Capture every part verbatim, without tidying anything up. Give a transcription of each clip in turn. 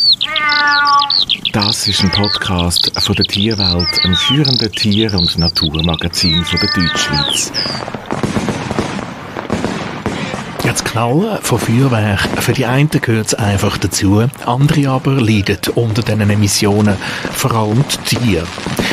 Das ist ein Podcast von der Tierwelt, einem führenden Tier- und Naturmagazin von der Deutschschweiz. Jetzt Knallen von Feuerwerk. Für die einen gehört es einfach dazu, andere aber leiden unter diesen Emissionen, vor allem die Tiere.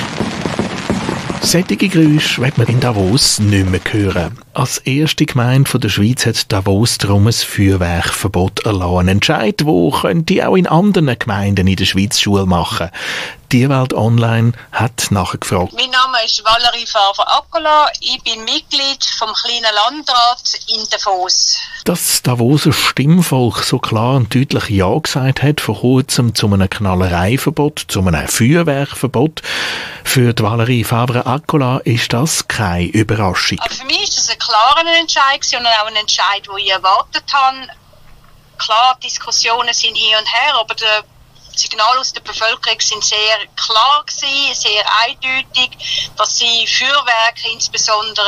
Solche Geräusche wird man in Davos nicht mehr hören. Als erste Gemeinde von der Schweiz hat Davos darum ein Feuerwerkverbot erlassen. Ein Entscheid, der könnte auch in anderen Gemeinden in der Schweiz Schule machen. Die Welt Online hat nachgefragt. Mein Name ist Valerie Favre-Accola. Ich bin Mitglied vom kleinen Landrat in Davos. Dass Davoser Stimmvolk so klar und deutlich Ja gesagt hat, vor kurzem zu einem Knallereiverbot, zu einem Feuerwerkverbot, für die Valerie Favre-Accola ist das keine Überraschung. Aber für mich ist das ein klarer Entscheid und auch ein Entscheid, den ich erwartet habe. Klar, Diskussionen sind hin und her, aber der Signale aus der Bevölkerung sind sehr klar gewesen, sehr eindeutig, dass sie Feuerwerke, insbesondere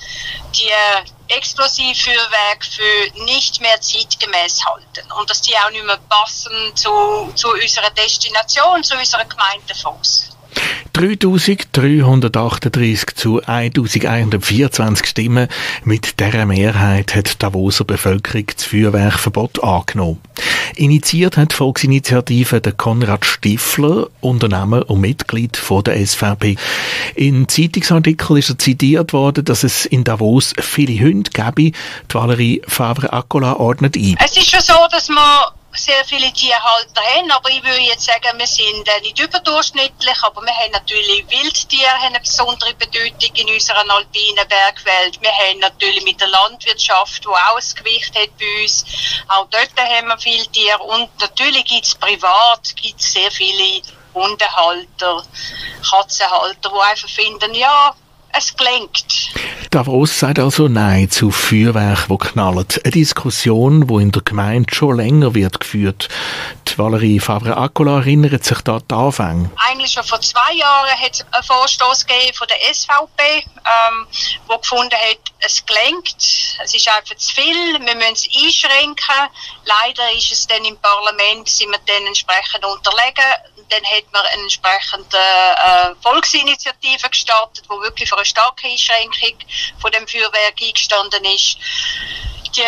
die Explosivfeuerwerke, für nicht mehr zeitgemäß halten und dass die auch nicht mehr passen zu, zu unserer Destination, zu unserer Gemeinde Davos. dreitausenddreihundertachtunddreissig zu eintausendeinhundertvierundzwanzig Stimmen. Mit dieser Mehrheit hat die Davoser Bevölkerung das Feuerwerkverbot angenommen. Initiiert hat die Volksinitiative der Konrad Stifler, Unternehmer und Mitglied von der S V P. In Zeitungsartikeln ist er zitiert worden, dass es in Davos viele Hunde gäbe. Die Valerie Favre-Accola ordnet ein. Es ist schon so, dass wir sehr viele Tierhalter haben, aber ich würde jetzt sagen, wir sind nicht überdurchschnittlich, aber wir haben natürlich Wildtiere, haben eine besondere Bedeutung in unserer alpinen Bergwelt. Wir haben natürlich mit der Landwirtschaft, die auch ein Gewicht hat bei uns. Auch dort haben wir viele Tiere und natürlich gibt es privat gibt's sehr viele Hundehalter, Katzenhalter, die einfach finden, ja, es gelenkt. Davos sagt also Nein zu Feuerwerk, die knallen. Eine Diskussion, die in der Gemeinde schon länger wird geführt. Die Valerie Favre-Accola erinnert sich da an die Anfänge. Eigentlich schon vor zwei Jahren hat es einen Vorstoß gegeben von der S V P, ähm, wo gefunden hat, es gelenkt, es ist einfach zu viel, wir müssen es einschränken. Leider ist es dann im Parlament, sind wir dann entsprechend unterlegen. Dann hat man eine entsprechende äh, Volksinitiative gestartet, die wirklich für eine starke Einschränkung von dem Feuerwerk eingestanden ist. Die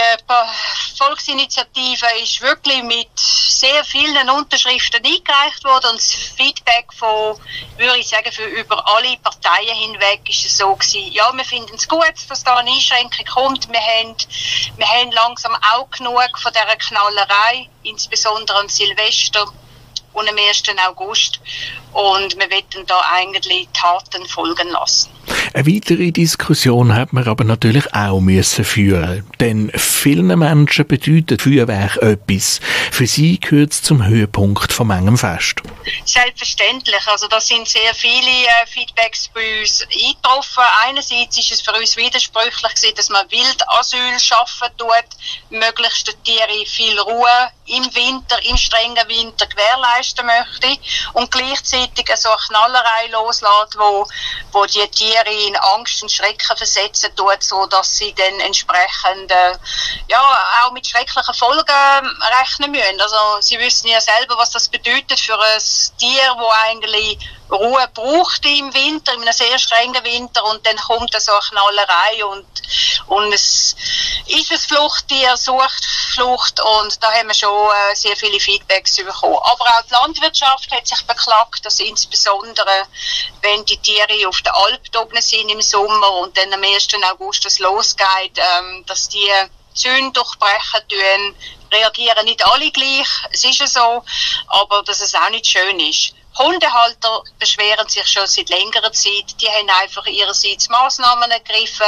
Volksinitiative ist wirklich mit sehr vielen Unterschriften eingereicht worden und das Feedback von, würde ich sagen, für über alle Parteien hinweg ist es so gewesen, ja, wir finden es gut, dass da eine Einschränkung kommt. Wir haben, wir haben langsam auch genug von dieser Knallerei, insbesondere an Silvester und am ersten August. Und wir wollen da eigentlich Taten folgen lassen. Eine weitere Diskussion hat man aber natürlich auch müssen führen. Denn vielen Menschen bedeutet Feuerwerk etwas. Für sie gehört es zum Höhepunkt von manchem Fest. Selbstverständlich. Also da sind sehr viele äh, Feedbacks bei uns eingetroffen. Einerseits ist es für uns widersprüchlich gewesen, dass man Wildasyl schaffen tut, möglichst den Tieren viel Ruhe im Winter, im strengen Winter gewährleisten möchte und gleichzeitig so eine Knallerei loslässt, wo, wo die Tiere in Angst und Schrecken versetzen tut, so dass sie dann entsprechend äh, ja auch mit schrecklichen Folgen rechnen müssen. Also sie wissen ja selber, was das bedeutet für ein Tier, das eigentlich Ruhe braucht im Winter, in einem sehr strengen Winter, und dann kommt so eine Knallerei und, und es ist ein Fluchttier, sucht Flucht, und da haben wir schon äh, sehr viele Feedbacks bekommen. Aber auch die Landwirtschaft hat sich beklagt, dass insbesondere, wenn die Tiere auf der Alp oben sind im Sommer und dann am ersten August das losgeht, ähm, dass die Zäune durchbrechen tun, reagieren nicht alle gleich, es ist ja so, aber dass es auch nicht schön ist. Hundehalter beschweren sich schon seit längerer Zeit, die haben einfach ihrerseits Massnahmen ergriffen,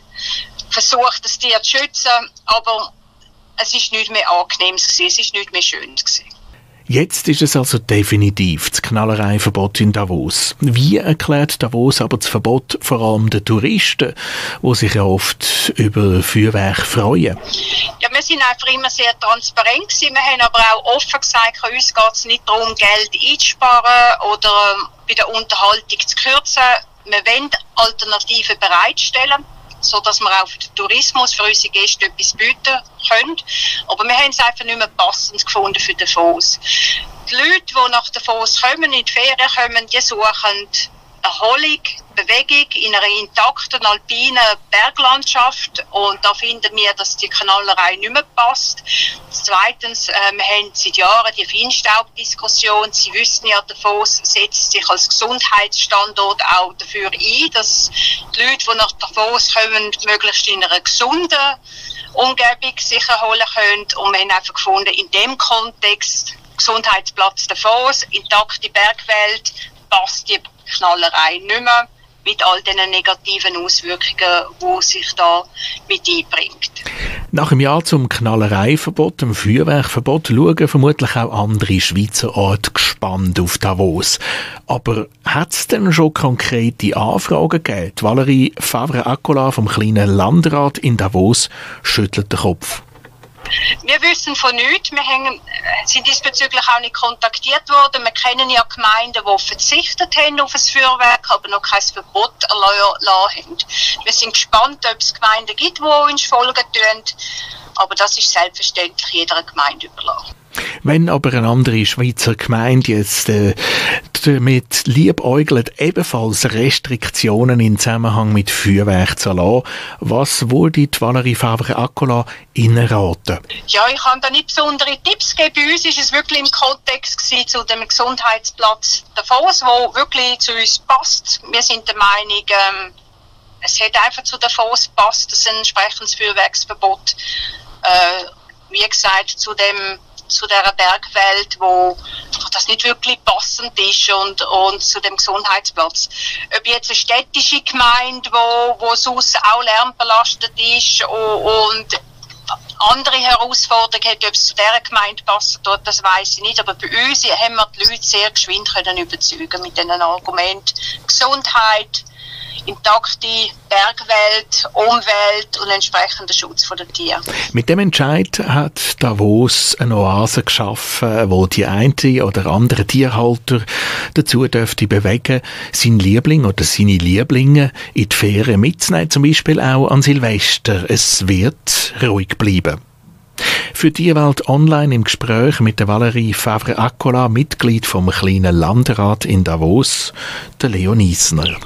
versucht das Tier zu schützen, aber es ist nicht mehr angenehm gewesen, es ist nicht mehr schön gewesen. Jetzt ist es also definitiv das Knallereiverbot in Davos. Wie erklärt Davos aber das Verbot vor allem den Touristen, die sich ja oft über Feuerwerk freuen? Ja, wir sind einfach immer sehr transparent gewesen. Wir haben aber auch offen gesagt, uns geht es nicht darum, Geld einzusparen oder bei der Unterhaltung zu kürzen. Wir wollen Alternativen bereitstellen, so dass wir auch für den Tourismus, für unsere Gäste etwas bieten können. Aber wir haben es einfach nicht mehr passend gefunden für Davos. Die Leute, die nach Davos kommen, in die Ferien kommen, die suchen Erholung, Bewegung in einer intakten alpinen Berglandschaft, und da finden wir, dass die Knallerei nicht mehr passt. Zweitens, äh, wir haben seit Jahren die Feinstaubdiskussion. Sie wissen ja, Davos setzt sich als Gesundheitsstandort auch dafür ein, dass die Leute, die nach Davos kommen, möglichst in einer gesunden Umgebung sich erholen können. Und wir haben einfach gefunden, in dem Kontext, Gesundheitsplatz Davos, intakte Bergwelt, passt die Knallerei nicht mehr mit all den negativen Auswirkungen, die sich da mit einbringt. Nach einem Jahr zum Knallereiverbot, dem Feuerwerkverbot, schauen vermutlich auch andere Schweizer Orte gespannt auf Davos. Aber hat es denn schon konkrete Anfragen gegeben? Die Valerie Favre-Accola vom kleinen Landrat in Davos schüttelt den Kopf. Wir wissen von nichts. Wir haben, sind diesbezüglich auch nicht kontaktiert worden. Wir kennen ja Gemeinden, die verzichtet haben auf ein Feuerwerk, aber noch kein Verbot erlassen haben. Wir sind gespannt, ob es Gemeinden gibt, die uns folgen tun. Aber das ist selbstverständlich jeder Gemeinde überlassen. Wenn aber eine andere Schweizer Gemeinde jetzt äh, damit liebäugelt, ebenfalls Restriktionen im Zusammenhang mit Feuerwerk zu erlassen, was würde die Valerie Favre-Accola Ihnen raten? Ja, ich kann da nicht besondere Tipps geben. Bei uns war es wirklich im Kontext gewesen, zu dem Gesundheitsplatz Davos, wo wirklich zu uns passt. Wir sind der Meinung, ähm, es hat einfach zu Davos passt, dass ein entsprechendes Feuerwerksverbot, äh, wie gesagt, zu dem zu dieser Bergwelt, wo das nicht wirklich passend ist, und, und zu dem Gesundheitsplatz. Ob jetzt eine städtische Gemeinde, wo, wo sonst auch lärmbelastet ist und andere Herausforderungen hat, ob es zu dieser Gemeinde passt, das weiss ich nicht. Aber bei uns haben wir die Leute sehr geschwind können überzeugen mit diesen Argumenten. Gesundheit, intakte Bergwelt, Umwelt und entsprechender Schutz der Tiere. Mit dem Entscheid hat Davos eine Oase geschaffen, wo die eine oder andere Tierhalter dazu dürfte bewegen, seinen Liebling oder seine Lieblinge in die Ferien mitzunehmen, zum Beispiel auch an Silvester. Es wird ruhig bleiben. Für Tierwelt Online im Gespräch mit der Valerie Favre-Accola, Mitglied vom kleinen Landrat in Davos, der Leo Niesner.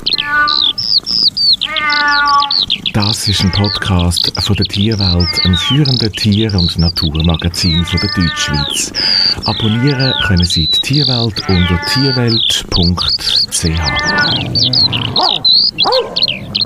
Das ist ein Podcast von der Tierwelt, einem führenden Tier- und Naturmagazin von der Deutschschweiz. Abonnieren können Sie die Tierwelt unter tierwelt punkt c h.